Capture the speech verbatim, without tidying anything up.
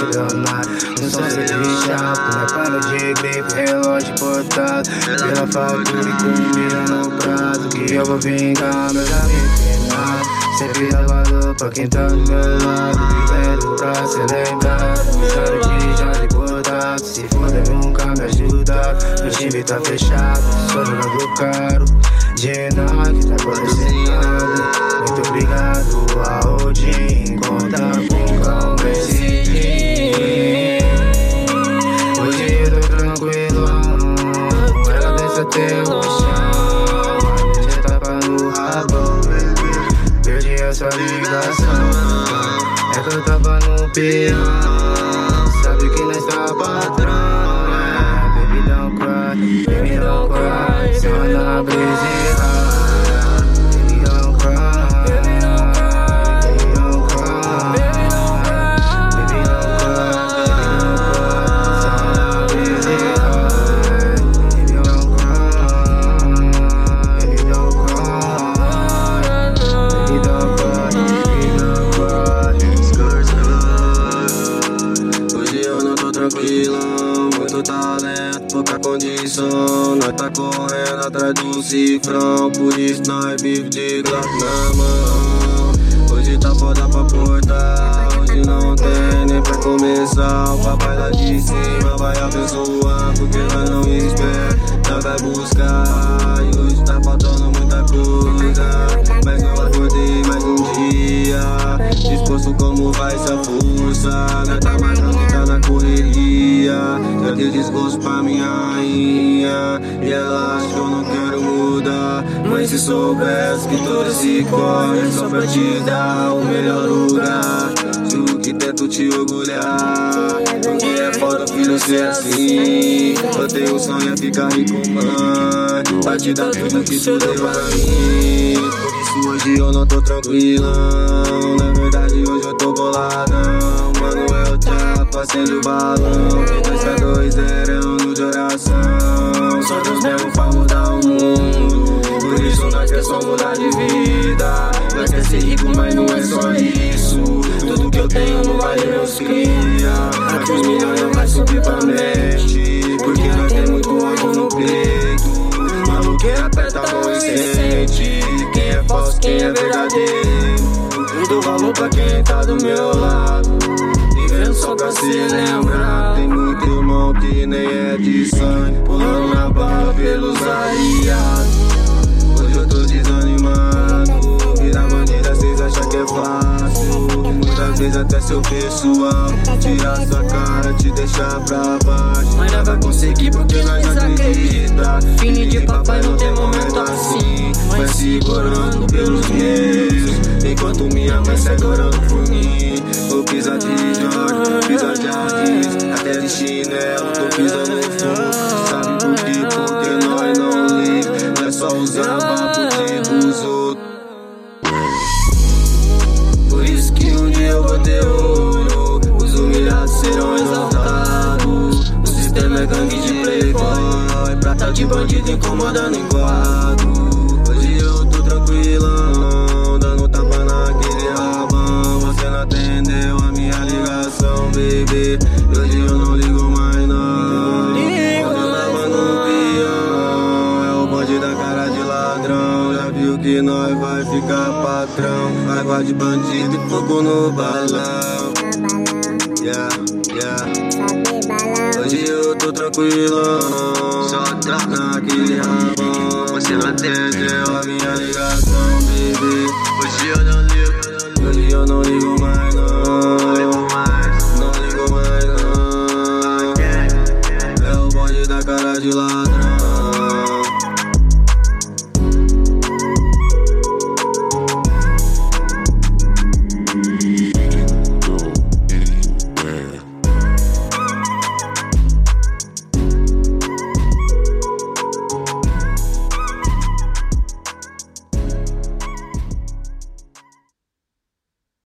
milionário. No som de chato, na pano de grife, relógio importado. Pela fatura e comida no prato, que eu vou vingar meus amigos queimados. Sempre dá valor pra quem tá do meu lado, vivendo pra ser lembrado. História de já deportado, se foder nunca me ajudaram. Meu time tá fechado, sou jogador caro. De nada que tá acontecendo. Muito obrigado a Odin, conta com calma esse dia. Hoje eu tô tranquilão, ela desce até o chão. A noite tapa no rabo, perdi essa ligação. É que eu tava no peão, sabe que nós tá patrão. Yeah, baby don't cry, baby don't cry, só na brisa. Tranquilão, muito talento, pouca condição. Nós tá correndo atrás do cifrão, por isso nós vive de Glock na mão. Hoje tá foda pra portar, hoje não tem nem pra começar. O papai lá de cima vai abençoar, porque nós não espera, nós vai buscar. E hoje tá faltando muita coisa, mas eu acordei mais um dia, disposto como vai essa força. Nós tá marcando que tá na correria, já dei desgosto pra minha rainha, e ela acha que eu não quero mudar. Mas se soubesse que todo esse corre é só pra te dar o melhor lugar, juro que tento te orgulhar, porque é foda filho ser assim. Eu tenho o sonho é ficar rico, mãe, pra te dar tudo que tu deu pra mim. Por isso hoje eu não tô tranquilão, na verdade hoje eu tô boladão. Mano, eu já passei do balão, dois K dois zero é ano de oração. Só Deus mesmo pra mudar o mundo, por isso nós quer só mudar de vida. Nós quer ser rico, mas não é só isso, tudo que eu tenho não vale meus cria. Aqui os milhões não vai subir pra mente, porque nós tem muito ódio no peito. Maluqueira aperta a mão e sente quem é falso, quem é verdadeiro. Eu dou valor pra quem tá do meu lado, vivendo só pra se lembrar. Tem muito irmão que nem é de sangue, pulando na bala pelos aliados. Hoje eu tô desanimado, virar bandeira cês acham que é fácil. Muitas vezes até seu pessoal tirar sua cara, te deixar pra baixo. Mas nós vai conseguir porque nós acredita. Filho de papai não tem momento assim, vai segurando pelos meus, enquanto minha mãe segue orando por mim. Vou pisar de Jordan, pisar de Adidas, até de chinelo, tô pisando no fundo. Sabe por quê? Porque nós não liga, não é só usar papo dos outros. Por isso que um dia eu vou ter ouro, os humilhados serão exaltados. O sistema é gangue de playboy, prata de bandido incomodando em quadro. Hoje eu tô tranquilão, dando tapa naquele rabão. Você não atendeu a minha ligação, baby, e hoje eu não ligo mais não. Quando eu tava no peão, é o bonde da cara de ladrão. Já viu que nós vai ficar patrão, água de bandido e fogo no balão. Yeah, yeah. Hoje eu tô tranquilão, só tá naquele rabão. Você não atendeu a minha